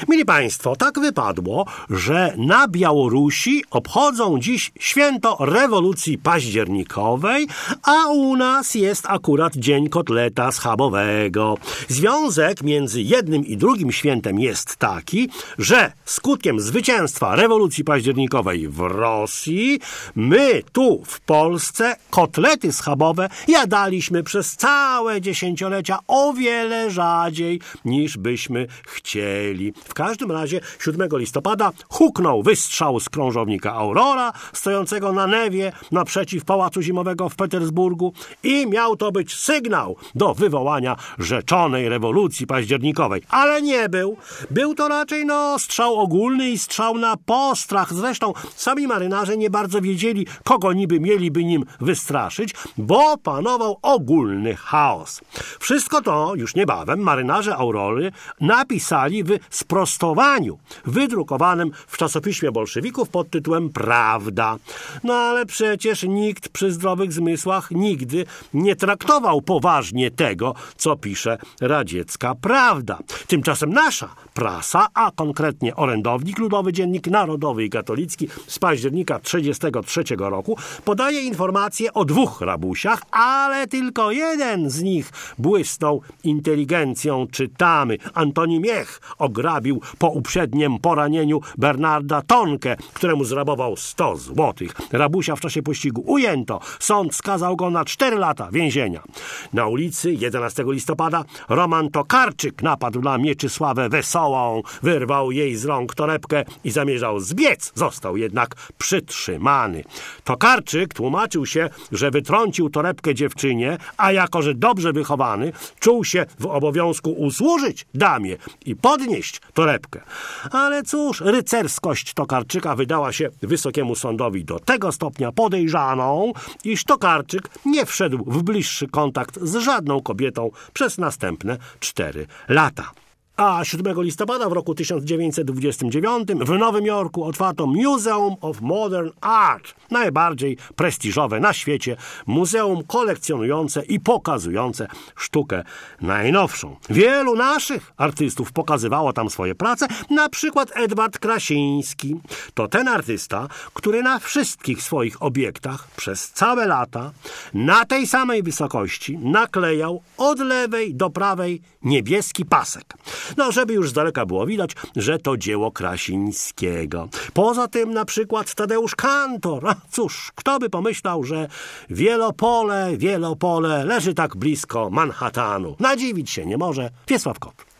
Mili Państwo, tak wypadło, że na Białorusi obchodzą dziś święto rewolucji październikowej, a u nas jest akurat Dzień Kotleta Schabowego. Związek między jednym i drugim świętem jest taki, że skutkiem zwycięstwa rewolucji październikowej w Rosji my tu w Polsce kotlety schabowe jadaliśmy przez całe dziesięciolecia o wiele rzadziej niż byśmy chcieli. W każdym razie 7 listopada huknął wystrzał z krążownika Aurora stojącego na Newie naprzeciw Pałacu Zimowego w Petersburgu i miał to być sygnał do wywołania rzeczonej rewolucji październikowej. Ale nie był. Był to raczej strzał ogólny i strzał na postrach. Zresztą sami marynarze nie bardzo wiedzieli, kogo niby mieliby nim wystraszyć, bo panował ogólny chaos. Wszystko to już niebawem marynarze Aurory napisali w sprostowaniu wydrukowanym w czasopiśmie bolszewików pod tytułem Prawda. Ale przecież nikt przy zdrowych zmysłach nigdy nie traktował poważnie tego, co pisze radziecka Prawda. Tymczasem nasza prasa, a konkretnie orędownik, Ludowy Dziennik Narodowy i Katolicki z października 1933 roku podaje informacje o 2 rabusiach, ale tylko jeden z nich błysnął inteligencją. Czytamy: Antoni Miech ograbił po uprzednim poranieniu Bernarda Tonkę, któremu zrabował 100 złotych. Rabusia w czasie pościgu ujęto. Sąd skazał go na 4 lata więzienia. Na ulicy 11 listopada Roman Tokarczyk napadł na Mieczysławę Wesołą, wyrwał jej z rąk torebkę i zamierzał zbiec. Został jednak przytrzymany. Tokarczyk tłumaczył się, że wytrącił torebkę dziewczynie, a jako że dobrze wychowany, czuł się w obowiązku usłużyć damie i podnieść torebkę. Ale cóż, rycerskość Tokarczyka wydała się wysokiemu sądowi do tego stopnia podejrzaną, iż Tokarczyk nie wszedł w bliższy kontakt z żadną kobietą przez następne 4 lata. A 7 listopada w roku 1929 w Nowym Jorku otwarto Museum of Modern Art, najbardziej prestiżowe na świecie muzeum kolekcjonujące i pokazujące sztukę najnowszą. Wielu naszych artystów pokazywało tam swoje prace, na przykład Edward Krasiński. To ten artysta, który na wszystkich swoich obiektach przez całe lata na tej samej wysokości naklejał od lewej do prawej niebieski pasek. Żeby już z daleka było widać, że to dzieło Krasińskiego. Poza tym na przykład Tadeusz Kantor. A cóż, kto by pomyślał, że Wielopole leży tak blisko Manhattanu. Nadziwić się nie może Wiesław Kot.